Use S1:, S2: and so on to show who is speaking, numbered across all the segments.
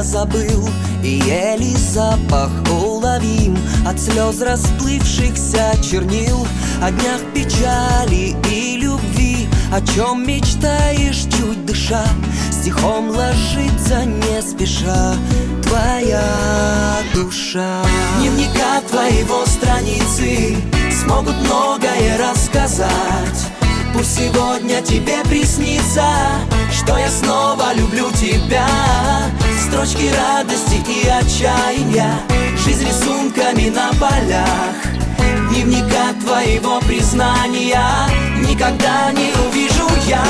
S1: я забыл, и еле запах уловим от слез расплывшихся чернил, о днях печали и любви, о чем мечтаешь, чуть дыша, стихом ложится не спеша твоя душа. Дневника твоего страницы смогут многое рассказать. Пусть сегодня тебе приснится, что я снова люблю тебя. Строчки радости и отчаяния, жизнь рисунками на полях. Дневника твоего признания никогда не увижу я.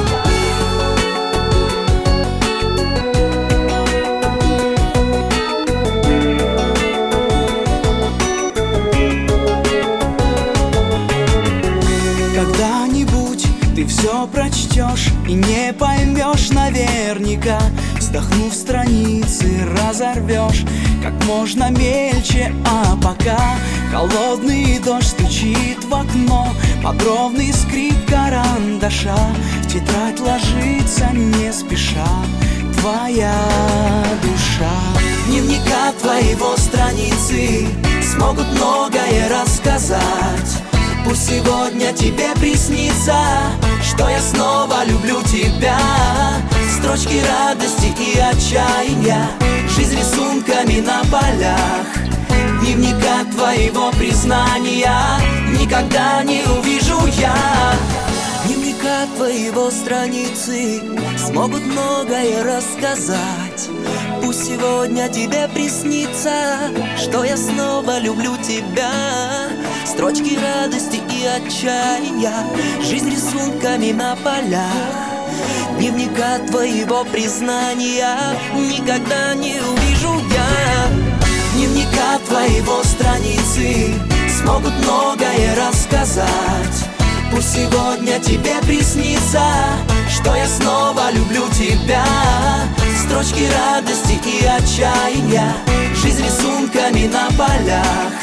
S2: Когда-нибудь ты все прочтешь и не поймешь наверняка. Вздохнув, страницы разорвешь как можно мельче, а пока холодный дождь стучит в окно, подробный скрип карандаша в тетрадь ложится не спеша твоя душа.
S1: Дневника твоего страницы смогут многое рассказать. Пусть сегодня тебе приснится, что я снова люблю тебя. Строчки радости и отчаяния, жизнь рисунками на полях. Дневника твоего признания никогда не увижу я. Дневника твоего страницы смогут многое рассказать. Пусть сегодня тебе приснится, что я снова люблю тебя. Строчки радости и отчаяния, жизнь рисунками на полях. Дневника твоего признания никогда не увижу я. Дневника твоего страницы смогут многое рассказать. Пусть сегодня тебе приснится, что я снова люблю тебя. Строчки радости и отчаяния, жизнь рисунками на полях.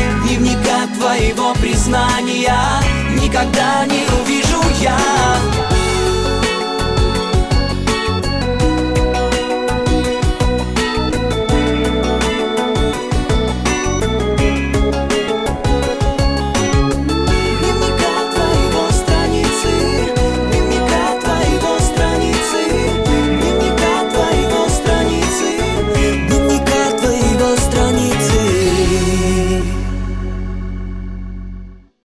S1: Дневника твоего признания никогда не увижу я.